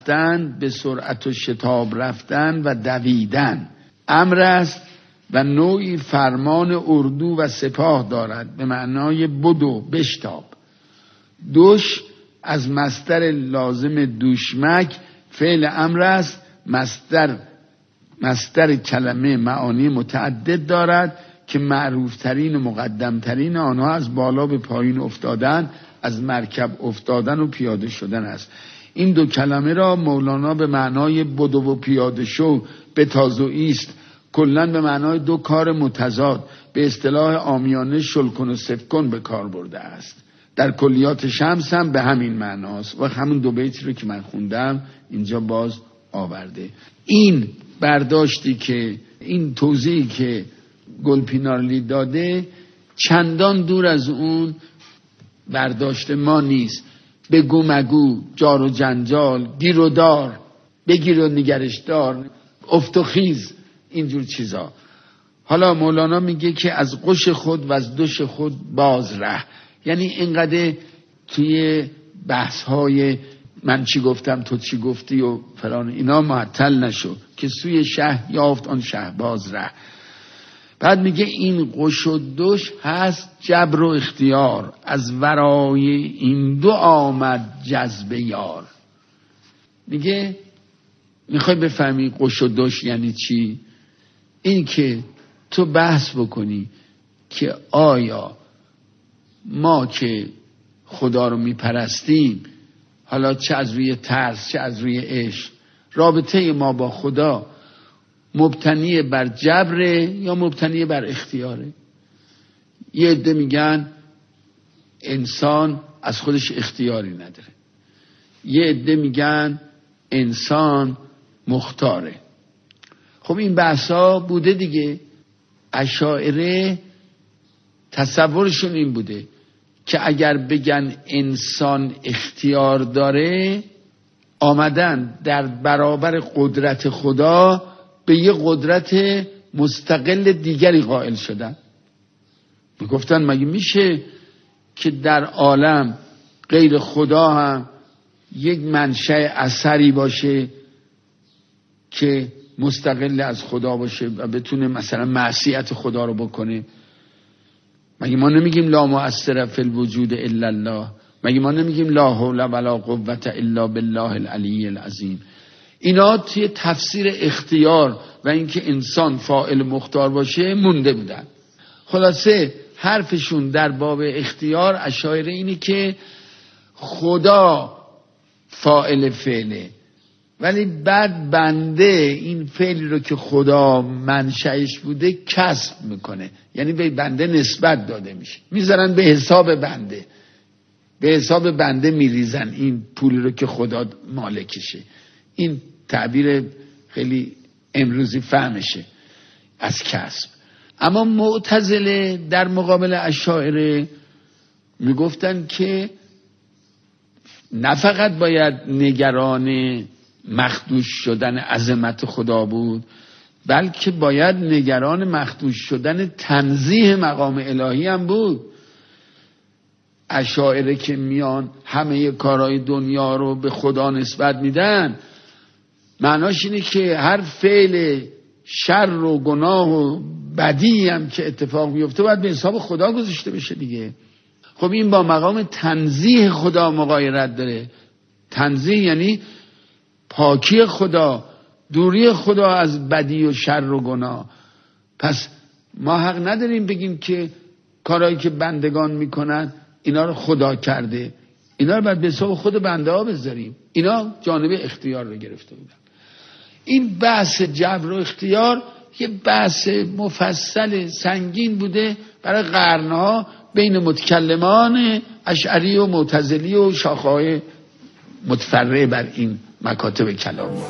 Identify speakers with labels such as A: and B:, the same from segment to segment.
A: رفتن، به سرعت و شتاب رفتن و دویدن. امر است و نوعی فرمان اردو و سپاه دارد به معنای بدو بشتاب. دوش از مصدر لازم دوشمک فعل امر است. مصدر کلمه معانی متعدد دارد که معروفترین و مقدمترین آنها از بالا به پایین افتادن، از مرکب افتادن و پیاده شدن است. این دو کلمه را مولانا به معنای بدو و پیاده شو به تازو ایست کلاً به معنای دو کار متضاد به اصطلاح عامیانه شلکن و سفکن به کار برده است. در کلیات شمس هم به همین معناست و همون دو بیتی رو که من خوندم اینجا باز آورده. این برداشتی که این توضیحی که گلپینارلی داده چندان دور از اون برداشت ما نیست. بگو مگو، جار و جنجال، گیر و دار، بگیر و نگرش دار، افت و خیز، اینجور چیزا. حالا مولانا میگه که از قش خود و از دوش خود باز ره، یعنی اینقدر توی بحث های من چی گفتم تو چی گفتی و فلان اینا معطل نشو که سوی شه یافت آن شه باز ره. بعد میگه این قش و دوش هست جبر و اختیار، از ورای این دو آمد جذب یار. میگه میخوای بفهمی قش و دوش یعنی چی؟ این که تو بحث بکنی که آیا ما که خدا رو میپرستیم، حالا چه از روی ترس چه از روی عشق، رابطه ما با خدا مبتنی بر جبره یا مبتنی بر اختیاره؟ یه عده میگن انسان از خودش اختیاری نداره، یه عده میگن انسان مختاره. خب این بحثا بوده دیگه. اشاعره تصورشون این بوده که اگر بگن انسان اختیار داره، آمدن در برابر قدرت خدا به یه قدرت مستقل دیگری قائل شدن. میگفتن مگه میشه که در عالم غیر خدا هم یک منشأ اثری باشه که مستقل از خدا باشه و بتونه مثلا معصیت خدا رو بکنه؟ مگه ما نمیگیم لا مؤثر فی الوجود الا الله؟ مگه ما نمیگیم لا حول ولا قوة الا بالله العلی العظیم؟ اینا توی تفسیر اختیار و اینکه انسان فاعل مختار باشه مونده بودن. خلاصه حرفشون در باب اختیار اشاعره اینه که خدا فاعل فعله، ولی بعد بنده این فعلی رو که خدا منشأش بوده کسب میکنه، یعنی به بنده نسبت داده میشه، میذارن به حساب بنده، به حساب بنده میریزن این پولی رو که خدا مالکشه. این تعبیر خیلی امروزی فهمشه از کسب. اما معتزله در مقابل اشاعره میگفتن که نه فقط باید نگران مخدوش شدن عظمت خدا بود، بلکه باید نگران مخدوش شدن تنزیه مقام الهی هم بود. اشاعره که میان همه کارهای دنیا رو به خدا نسبت میدن، معناش اینه که هر فعل شر و گناه و بدی هم که اتفاق میفته باید به حساب خدا گذاشته بشه دیگه. خب این با مقام تنزیه خدا مغایرت داره. تنزیه یعنی پاکی خدا، دوری خدا از بدی و شر و گناه. پس ما حق نداریم بگیم که کارهایی که بندگان میکنن اینا رو خدا کرده، اینا رو باید به حساب خود بنده ها بذاریم. اینا جانب اختیار رو گرفته بودن. این بحث جبر و اختیار یه بحث مفصل سنگین بوده برای قرنها بین متکلمان اشعری و معتزلی و شاخه‌های متفرع بر این مکاتب کلامی.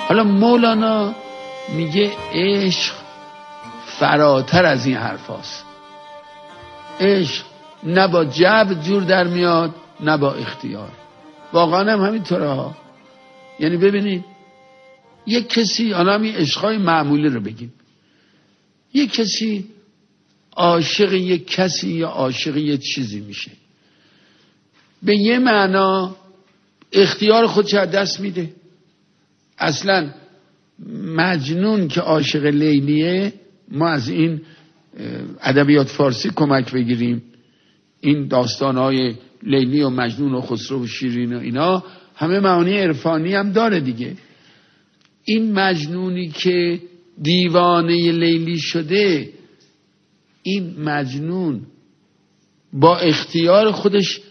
A: حالا مولانا میگه عشق فراتر از این حرف هاست. عشق نه با جبر جور در میاد نه با اختیار. واقعا هم همینطوره ها. یعنی ببینید یک کسی، حالا همین عشقای معمولی رو بگیم، یک کسی عاشق یک کسی یا عاشق یک چیزی میشه، به یه معنا اختیار خودش از دست میده. اصلا مجنون که عاشق لیلیه، ما از این ادبیات فارسی کمک بگیریم، این داستانهای لیلی و مجنون و خسرو و شیرین و اینا همه معانی عرفانی هم داره دیگه. این مجنونی که دیوانه لیلی شده، این مجنون با اختیار خودش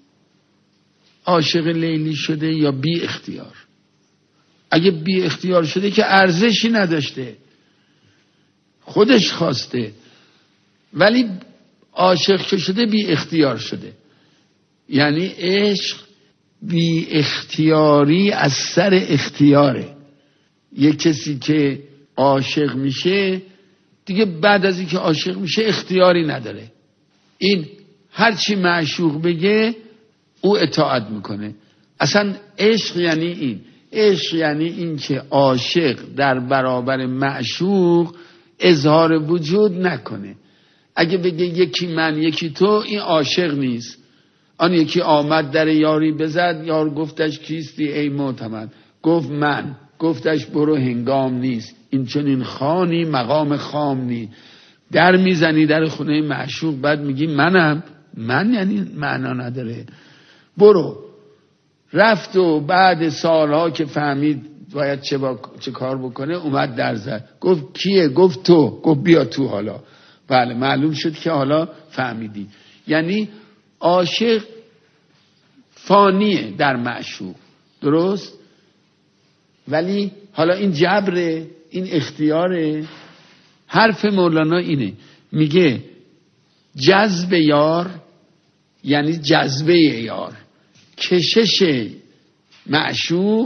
A: عاشق لیلی شده یا بی اختیار؟ اگه بی اختیار شده که ارزشی نداشته، خودش خواسته، ولی عاشق که شده بی اختیار شده. یعنی عشق بی اختیاری از سر اختیاره. یک کسی که عاشق میشه دیگه بعد از اینکه عاشق میشه اختیاری نداره. این هرچی معشوق بگه او اطاعت میکنه. اصلا عشق یعنی این. عشق یعنی این که عاشق در برابر معشوق اظهار وجود نکنه. اگه بگه یکی من یکی تو، این عاشق نیست. آن یکی آمد در یاری بزد، یار گفتش کیستی ای معتمد، گفت من، گفتش برو هنگام نیست، این چون این خانی مقام خام نی. در میزنی در خونه معشوق، بعد میگی منم، من یعنی معنا نداره، برو. رفت و بعد سالها که فهمید باید چه کار بکنه، اومد در زد، گفت کیه؟ گفت تو. گفت بیا تو حالا. بله معلوم شد که حالا فهمیدی. یعنی عاشق فانیه در معشوق، درست؟ ولی حالا این جبره، این اختیاره. حرف مولانا اینه، میگه جذب یار یعنی جذبه یار، کشش معشوق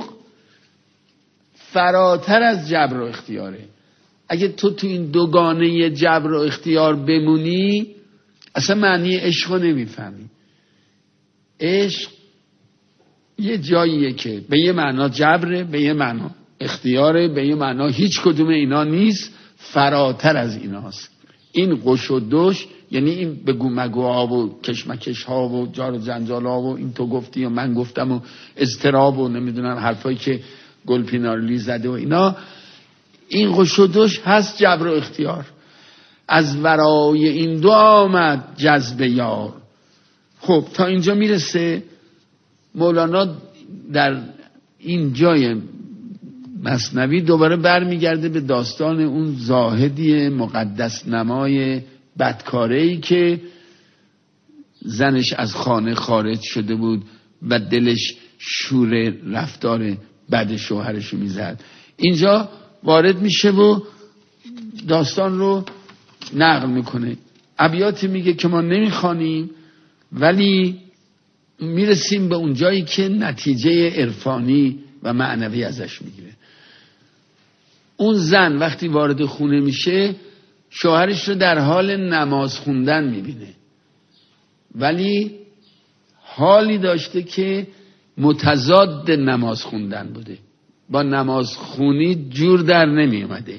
A: فراتر از جبر و اختیاره. اگه تو این دوگانه جبر و اختیار بمونی، اصلا معنی عشق رو نمیفهمی. عشق یه جاییه که به یه معنا جبره، به یه معنا اختیاره، به یه معنا هیچ کدوم اینا نیست، فراتر از ایناست. این قش و دوش یعنی این بگو مگوها و کشمکش ها و جار و جنجال ها و این تو گفتی و من گفتم و اضطراب و نمیدونم حرفایی که گلپینارلی زده و اینا، این قش و دوش هست جبر و اختیار. از ورای این دو آمد جذب یار. خب تا اینجا میرسه مولانا در این جای مثنوی دوباره برمیگرده به داستان اون زاهدی مقدس نمای بدکاره‌ای که زنش از خانه خارج شده بود و دلش شور رفتار بد شوهرش میزد. اینجا وارد میشه و داستان رو نقل میکنه. ابیاتی میگه که ما نمیخوانیم، ولی میرسیم به اون جایی که نتیجه عرفانی و معنوی ازش میگیره. اون زن وقتی وارد خونه میشه، شوهرش رو در حال نماز خوندن میبینه، ولی حالی داشته که متضاد نماز خوندن بوده. با نماز خونی جور در نمی اومده.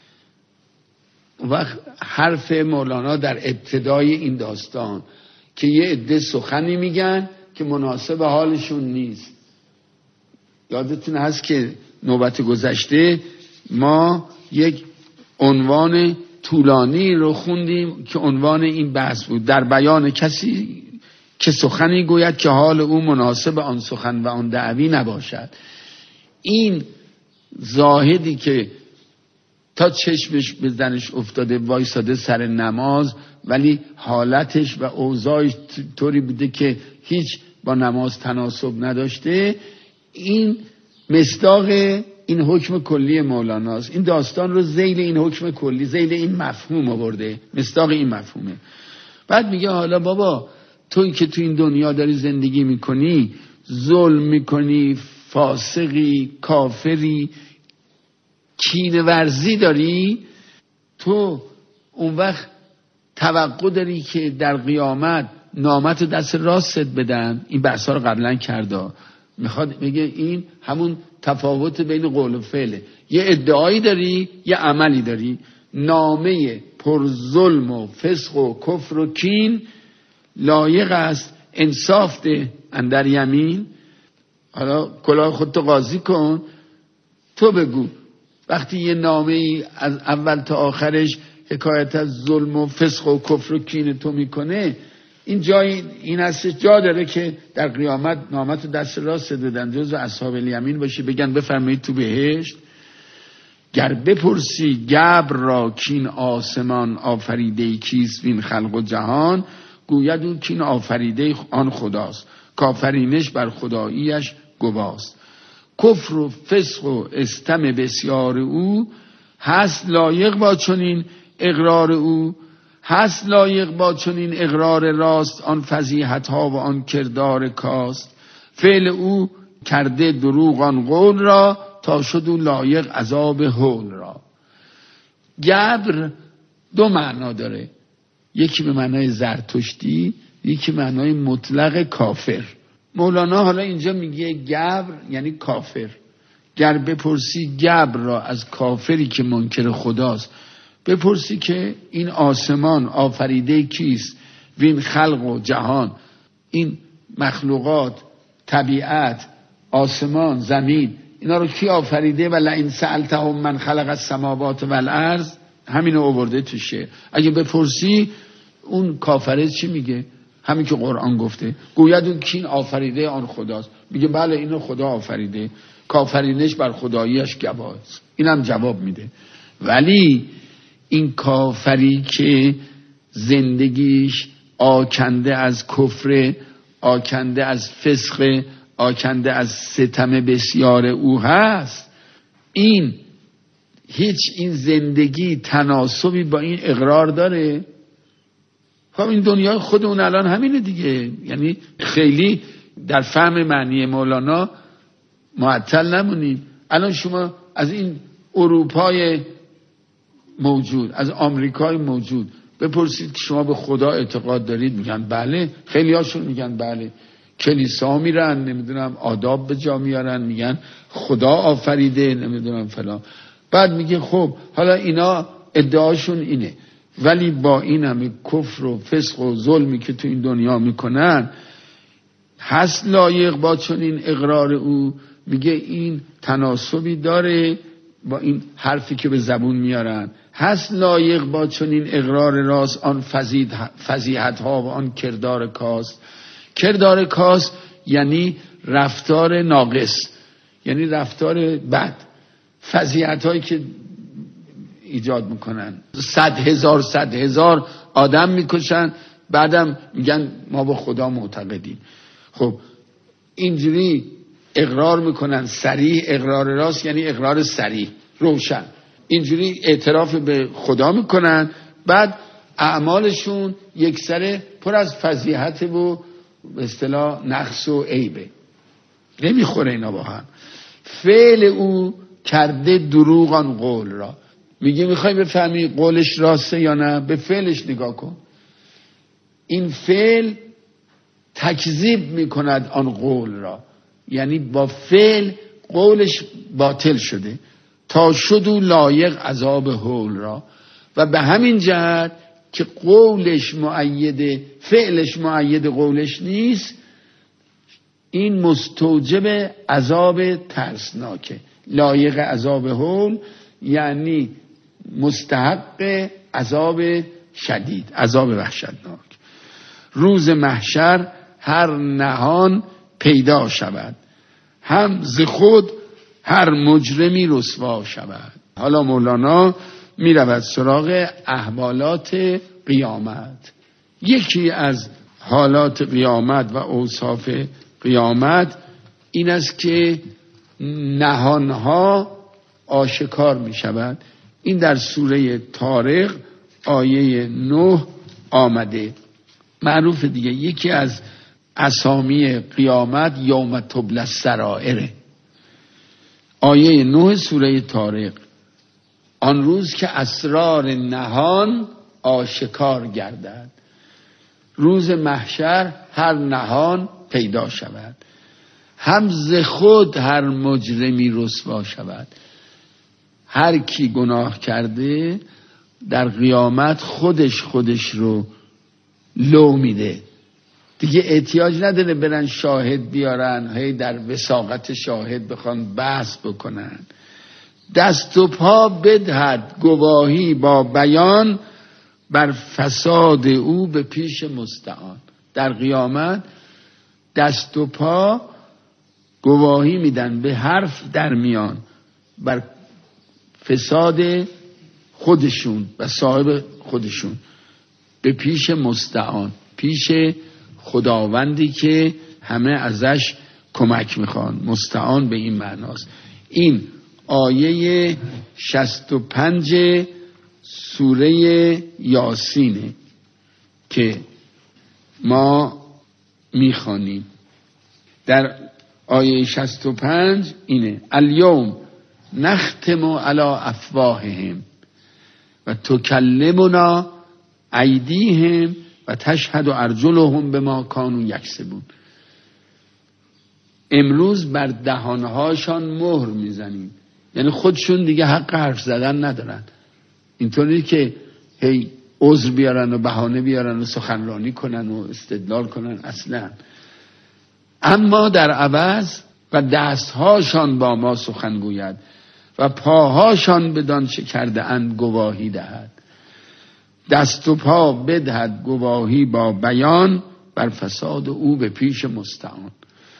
A: وقت حرف مولانا در ابتدای این داستان که یه عده سخنی میگن که مناسب حالشون نیست. یادتون هست که نوبت گذشته ما یک عنوان طولانی رو خوندیم که عنوان این بحث بود، در بیان کسی که سخنی گوید که حال او مناسب آن سخن و آن دعوی نباشد. این زاهدی که تا چشمش به زنش افتاده وایساده سر نماز، ولی حالتش و اوضاعش طوری بوده که هیچ با نماز تناسب نداشته، این مصداق این حکم کلی مولاناست. این داستان رو ذیل این حکم کلی، ذیل این مفهوم آورده، مصداق این مفهومه. بعد میگه حالا بابا توی که تو این دنیا داری زندگی میکنی، ظلم میکنی، فاسقی، کافری، کینه ورزی داری، تو اون وقت توقع داری که در قیامت نامت دست راست بدن. این بحثا رو قبلا کرده، میخواد بگه این همون تفاوت بین قول و فعله. یه ادعایی داری، یه عملی داری. نامه پر ظلم و فسق و کفر و کین لایق است انصاف ده اندر یمین. حالا کلاه خودتو قاضی کن، تو بگو وقتی یه نامه ای از اول تا آخرش حکایت از ظلم و فسق و کفر و کین تو میکنه، این جای این هستش جا داره که در قیامت نامت دست راست دادن جزو اصحاب الیمین باشی، بگن بفرمایید تو بهشت. گر بپرسی گبر را کین آسمان آفریده کیست وین خلق و جهان، گوید او کین آفریده آن خداست کافرینش بر خداییش گواست. کفر و فسق و استم بسیار او، هست لایق با چنین اقرار او. هست لایق با چنین اقرار راست، آن فضیحت ها و آن کردار کاست. فعل او کرده دروغ آن قول را، تا شد او لایق عذاب هول را. گبر دو معنا داره، یکی به معنای زرتشتی، یکی به معنای مطلق کافر. مولانا حالا اینجا میگه گبر یعنی کافر. گر بپرسی گبر را از کافری که منکر خداست، بپرسی که این آسمان آفریده کیست وین خلق و جهان، این مخلوقات، طبیعت، آسمان، زمین، اینا رو کی آفریده؟ و لئن سألتهم من خلق السماوات والارض، همینو آورده تو شعر. اگه بپرسی اون کافره چی میگه؟ همین که قرآن گفته، گوید اون کین آفریده آن خداست. میگه بله اینو خدا آفریده، کافرینش بر خداییش گواست. اینم جواب میده. ولی این کافری که زندگیش آکنده از کفر، آکنده از فسق، آکنده از ستم بسیار او هست، این زندگی تناسبی با این اقرار داره؟ خب این دنیای خودمون الان همینه دیگه. یعنی خیلی در فهم معنی مولانا معطل نمونیم. الان شما از این اروپای موجود، از آمریکای موجود بپرسید شما به خدا اعتقاد دارید؟ میگن بله. خیلی هاشون میگن بله. کلیسا میرن، نمیدونم آداب به جا میارن، میگن خدا آفریده، نمیدونم فلان. بعد میگه خب حالا اینا ادعاشون اینه، ولی با این همه کفر و فسق و ظلمی که تو این دنیا میکنن، هست لایق با چنین اقرار او. میگه این تناسبی داره با این حرفی که به زبون میارن. هست لایق با چنین اقرار راست، آن فضیحت ها و آن کردار کاست. کردار کاست یعنی رفتار ناقص، یعنی رفتار بد، فضیحت هایی که ایجاد میکنن. 100,000 آدم میکشن، بعدم میگن ما با خدا معتقدیم. خب اینجوری اقرار میکنن صریح، اقرار راست یعنی اقرار صریح روشن، اینجوری اعتراف به خدا میکنن، بعد اعمالشون یکسره پر از فضیحت و به اصطلاح نقص و عیبه، نمیخوره اینا با هم. فعل او کرده دروغ آن قول را. میگه میخوای بفهمی قولش راسته یا نه؟ به فعلش نگاه کن. این فعل تکذیب میکند آن قول را، یعنی با فعل قولش باطل شده، تا شد او لایق عذاب هول را. و به همین جهت که قولش مؤید، فعلش مؤید قولش نیست، این مستوجب عذاب ترسناکه. لایق عذاب هول یعنی مستحق عذاب شدید، عذاب وحشتناک. روز محشر هر نهان پیدا شود، هم ز خود هر مجرمی رسوا شود. حالا مولانا می رود سراغ احوالات قیامت. یکی از حالات قیامت و اوصاف قیامت این است که نهانها آشکار می شود. این در سوره طارق آیه 9 آمده. معروف دیگه، یکی از اسامی قیامت یوم تبلی السرائر. آیه 9 سوره طارق آن روز که اسرار نهان آشکار گردد. روز محشر هر نهان پیدا شود، هم ز خود هر مجرمی رسوا شود. هر کی گناه کرده در قیامت خودش رو لو میده دیگه، احتیاج نداره برن شاهد بیارن، هی در وثاقت شاهد بخوان بحث بکنن. دست و پا بدهد گواهی با بیان، بر فساد او به پیش مستعان. در قیامت دست و پا گواهی میدن، به حرف در میان بر فساد خودشون و صاحب خودشون، به پیش مستعان، پیش خداوندی که همه ازش کمک میخوان. مستعان به این معناست. این آیه 65 سوره یاسینه که ما میخوانیم. در آیه 65 اینه: الیوم نختم علی افواههم و تکلمنا ایدیهم و تشهد ارجلهم بما کانوا یکسبون. امروز بر دهانهاشان مهر میزنیم، یعنی خودشون دیگه حق حرف زدن ندارن. اینطوری که هی عذر بیارن و بهانه بیارن و سخنرانی کنن و استدلال کنن اصلا. اما در عوض و دستهاشان با ما سخن گوید و پاهاشان بدان چه کرده اند گواهی دهد. دست و پا بدهد گواهی با بیان، بر فساد او به پیش مستعان.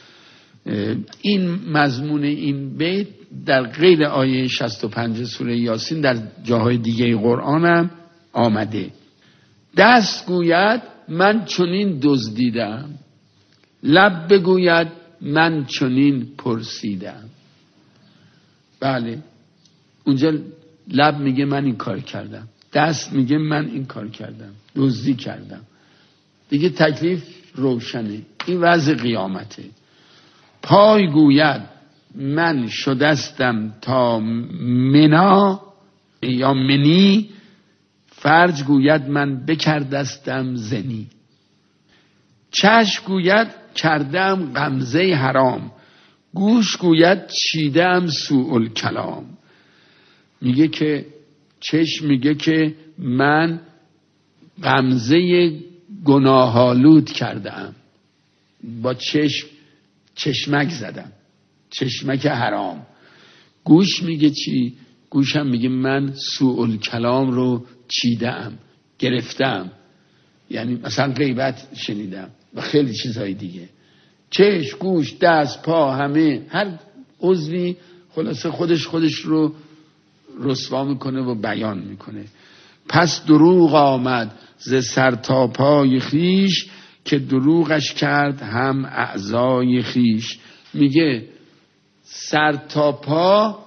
A: این مضمون این بیت در غیر آیه 65 سوره یاسین در جاهای دیگه قرآن هم آمده. دست گوید من چنین دزدیدم، لب بگوید من چنین پرسیدم. بله، اونجا لب میگه من این کار کردم، دست میگه من این کار کردم، دزدی کردم. دیگه تکلیف روشنه. این وضع قیامته. پای گوید من شدستم تا منا یا منی، فرج گوید من بکردستم زنی. چشم گوید کردم غمزه حرام، گوش گوید چیدم سوء الکلام. میگه که چشم میگه که من غمزه گناهالود کردم، با چشمک زدم، چشمک حرام. گوش میگه چی؟ گوشم میگه من سوء الکلام رو چیدم، گرفتم، یعنی مثلا غیبت شنیدم و خیلی چیزهای دیگه. چشم، گوش، دست، پا، همه هر عضوی خلاصه خودش رو رسوا میکنه و بیان میکنه. پس دروغ آمد ز سر تا پای خیش، که دروغش کرد هم اعضای خیش. میگه سر تا پا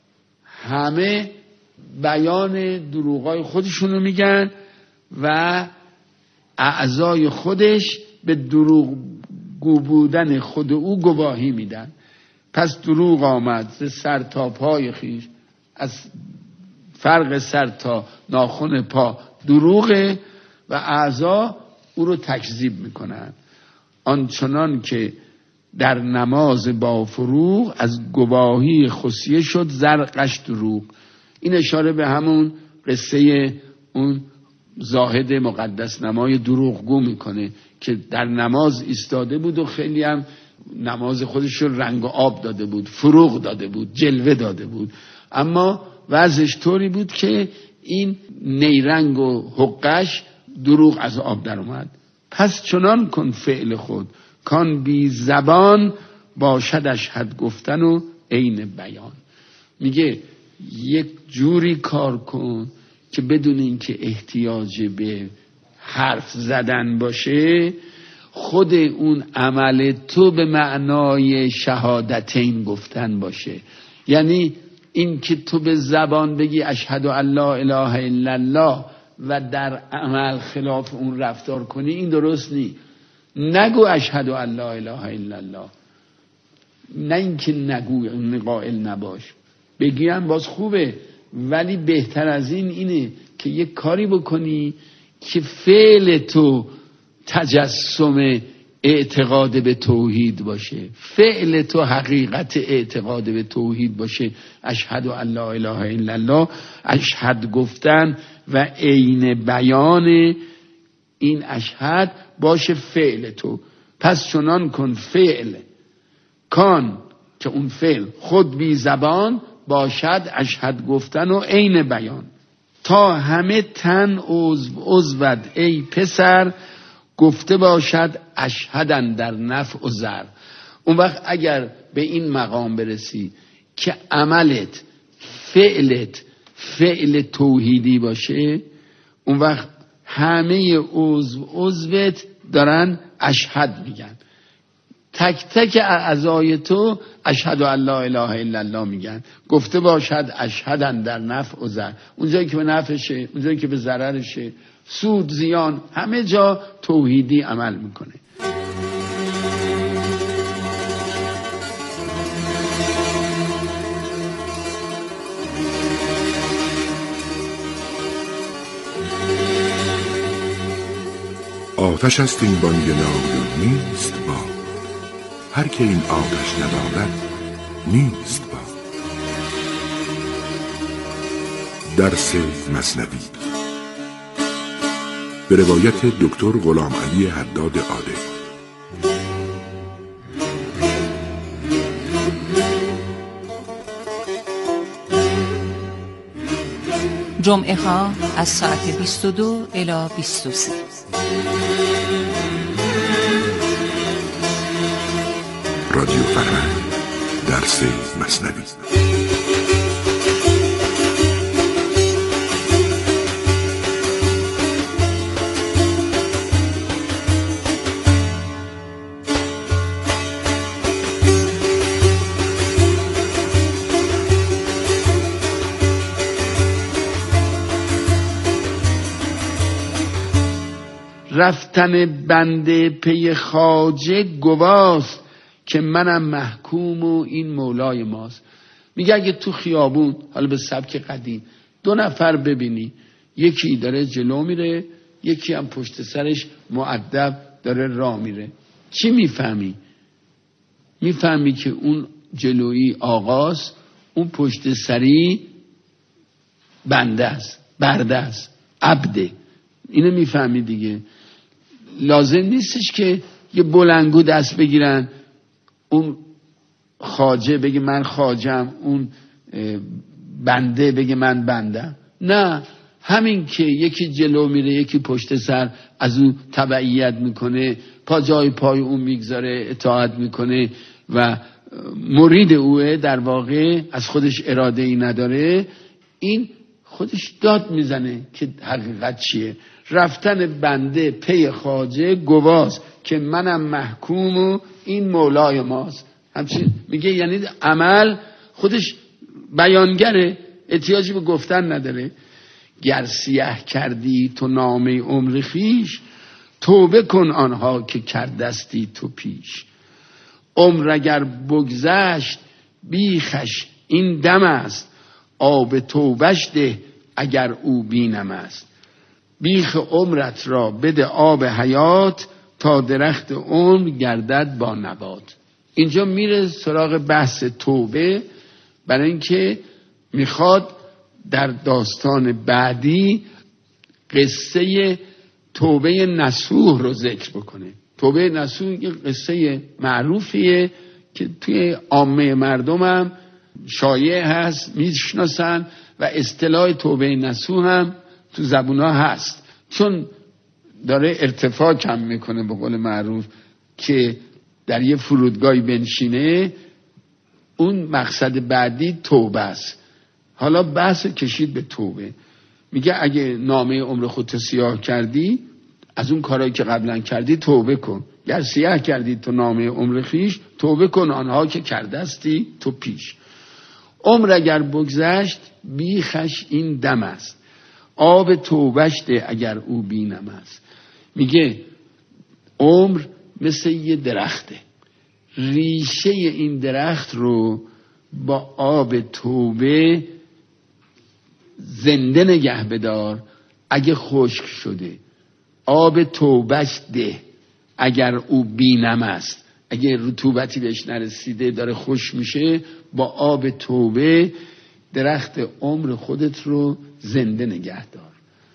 A: همه بیان دروغای خودشونو میگن و اعضای خودش به دروغ گو بودن خود او گواهی میدن. پس دروغ آمد ز سر تا پای خیش، از فرق سر تا ناخن پا دروغه و اعضا او رو تکذیب میکنن. آنچنان که در نماز با فروغ، از گواهی خصیه شد زرقش دروغ. این اشاره به همون قصه اون زاهد مقدس نمای دروغگو میکنه که در نماز ایستاده بود و خیلی هم نماز خودش رو رنگ و آب داده بود، فروغ داده بود، جلوه داده بود، اما وضعش طوری بود که این نیرنگ و حقش دروغ از آب در اومد. پس چنان کن فعل خود، کان بی زبان باشدش حد گفتن و عین بیان. میگه یک جوری کار کن که بدون اینکه احتیاج به حرف زدن باشه، خود اون عمل تو به معنای شهادتین گفتن باشه. یعنی این که تو به زبان بگی اشهد ان لا اله الا الله و در عمل خلاف اون رفتار کنی، این درست نی. نگو اشهد ان لا اله الا الله، نه اینکه نگو، قائل نباش. بگیم باز خوبه، ولی بهتر از این اینه که یه کاری بکنی که فعل تو تجسم اعتقاد به توحید باشه، فعل تو حقیقت اعتقاد به توحید باشه. اشهد ان لا اله الا الله، اشهد گفتن و عین بیان این اشهد باشه فعل تو. پس چنان کن فعل کان که اون فعل خود بی زبان باشد اشهد گفتن و عین بیان. تا همه تن عضوت ای پسر، گفته باشد اشهدن در نفع و ضر. اون وقت اگر به این مقام برسی که عملت فعلت فعل توحیدی باشه، اون وقت همه عضوت دارن اشهد میگن، تک تک اعضای تو اشهد ان لا اله الا الله میگن. گفته باشد اشهدن در نفع و ضر، اونجایی که به نفعشه، اونجایی که به ضررشه، سود زیان، همه جا توحیدی عمل میکنه.
B: آتش است این بانگ نای و نیست با، هر که این آتش ندارد نیست با. درس مثنوی به روایت دکتر غلام علی حداد عادل.
C: جمعه ها از ساعت 22 الی 23.
B: رادیو فرهنگ، درس مثنوی.
A: رفتن بنده پی خواجه گواست، که منم محکوم و این مولای ماست. میگه اگه تو خیابون، حالا به سبک قدیم، 2 نفر ببینی، یکی داره جلو میره، یکی هم پشت سرش مؤدب داره راه میره، چی میفهمی؟ میفهمی که اون جلویی آقاست، اون پشت سری بنده است، برده است، عبده. اینو میفهمی دیگه. لازم نیستش که یه بلنگو دست بگیرن، اون خواجه بگه من خواجم، اون بنده بگه من بندم. نه، همین که یکی جلو میره یکی پشت سر از اون تبعیت میکنه، پا جای پای اون میگذاره، اطاعت میکنه و مرید اوه، در واقع از خودش اراده ای نداره، این خودش داد میزنه که حقیقت چیه. رفتن بنده پی خواجه گواست، که منم محکوم و این مولای ماست. همچین میگه، یعنی عمل خودش بیانگره، احتیاجی به گفتن نداره. گر سیه کردی تو نامه عمر خویش، توبه کن آنها که کردستی تو پیش. عمر اگر بگذشت بیخش این دم است، آب توبش ده اگر او بینم است. بیخ عمرت را بده آب حیات، تا درخت عمر گردد با نبات. اینجا میره سراغ بحث توبه، برای اینکه میخواد در داستان بعدی قصه توبه نصوح رو ذکر بکنه. توبه نصوح یه قصه معروفیه که توی عامه مردم هم شایع هست، میشناسن، و اصطلاح توبه نصوح هم تو زبونا هست، چون داره ارتفاع کم میکنه به قول معروف، که در یه فرودگاهی بنشینه، اون مقصد بعدی توبه است. حالا بحث کشید به توبه. میگه اگه نامه عمر خودت سیاه کردی، از اون کارهایی که قبلا کردی توبه کن. گر سیاه کردی تو نامه عمر خیش، توبه کن آنها که کردستی تو پیش. عمر اگر بگذشت بیخش این دم است، آب توبش ده اگر او بینم است. میگه عمر مثل یه درخته، ریشه این درخت رو با آب توبه زنده نگه بدار اگه خشک شده. آب توبهش ده اگر او بینم است. اگه رطوبتی بهش نرسیده داره خشک میشه، با آب توبه درخت عمر خودت رو زنده نگه دار.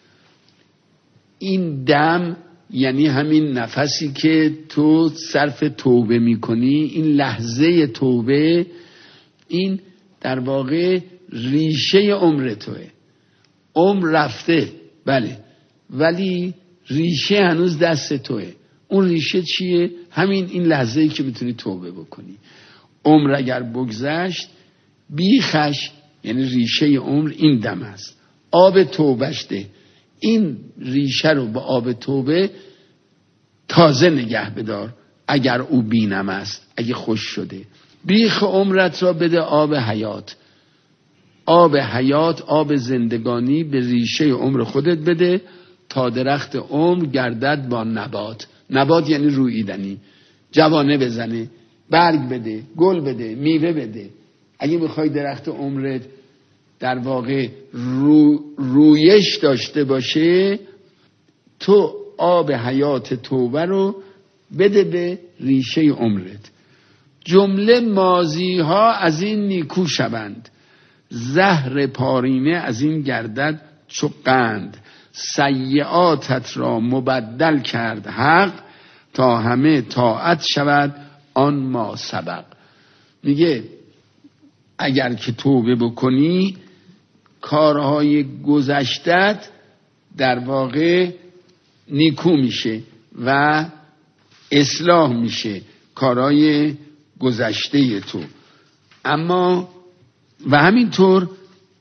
A: این دم یعنی همین نفسی که تو صرف توبه میکنی، این لحظه توبه، این در واقع ریشه عمر توه. عمر رفته بله، ولی ریشه هنوز دست توه. اون ریشه چیه؟ همین این لحظه‌ای که میتونی توبه بکنی. عمر اگر بگذشت بیخش، یعنی ریشه عمر این دم است. آب توبهش ده، این ریشه رو با آب توبه تازه نگه بدار اگر او بینم است، اگه خوش شده. بیخ عمرت را بده آب حیات. آب حیات، آب زندگانی به ریشه عمر خودت بده تا درخت عمر گردد با نبات. نبات یعنی رویدنی، جوانه بزنه، برگ بده، گل بده، میوه بده. اگه میخوای درخت عمرت در واقع رویش داشته باشه، تو آب حیات توبه رو بده به ریشه عمرت. جمله ماضی ها از این نیکو شوند، زهر پارینه از این گردد چو قند. سیئاتت را مبدل کرد حق، تا همه طاعت شود آن ما سبق. میگه اگر که توبه بکنی، کارهای گذشتت در واقع نیکو میشه و اصلاح میشه، کارهای گذشته تو. اما و همینطور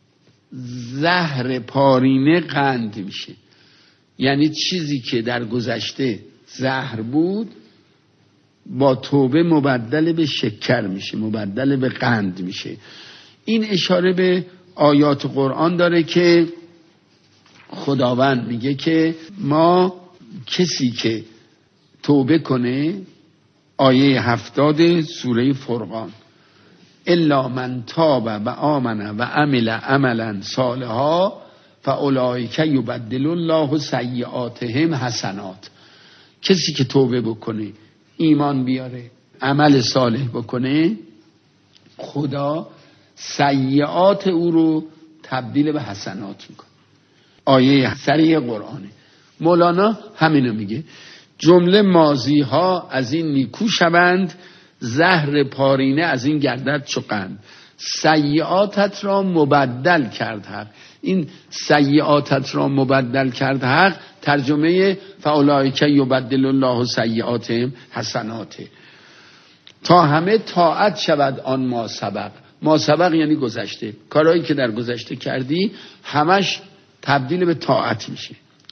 A: زهر پارینه قند میشه، یعنی چیزی که در گذشته زهر بود با توبه مبدل به شکر میشه، مبدل به قند میشه. این اشاره به آیات قرآن داره که خداوند میگه که ما کسی که توبه کنه، آیه 70 سوره فرقان، الا من تاب و آمن و عمل عملا صالحا فاولئک یبدل الله سیئاتهم حسنات. کسی که توبه بکنه، ایمان بیاره، عمل صالح بکنه، خدا سیئات او رو تبدیل به حسنات میکنه. آیه سریع قرآنه. مولانا همینو میگه، جمله ماضی ها از این نیکو شوند، زهر پارینه از این گردد چو قند. سیئاتت را مبدل کرد حق. این سیئاتت را مبدل کرد حق ترجمه فاولئک یبدل الله سیئاتهم حسنات. تا همه طاعت شود آن ما سبق. ما سبق یعنی گذشته، کارهایی که در گذشته کردی همش تبدیل به طاعت میشه.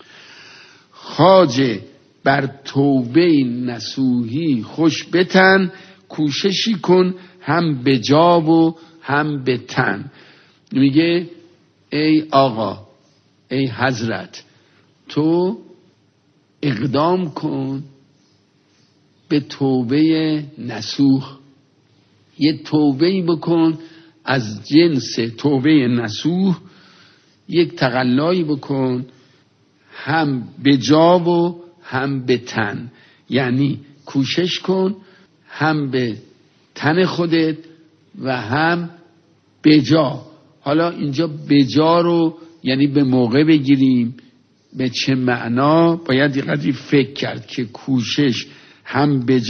A: خواجه بر توبه نصوحی خوش بتن، کوششی کن هم به جا و هم به تن. میگه ای آقا، ای حضرت، تو اقدام کن به توبه نصوح. یه توبهی بکن از جنس توبه نصوح، یک تقلایی بکن هم به جا و هم به تن. یعنی کوشش کن هم به تن خودت و هم به جا. حالا اینجا به جا رو یعنی به موقع بگیریم. به چه معنا؟ باید یه قدری فکر کرد که کوشش هم به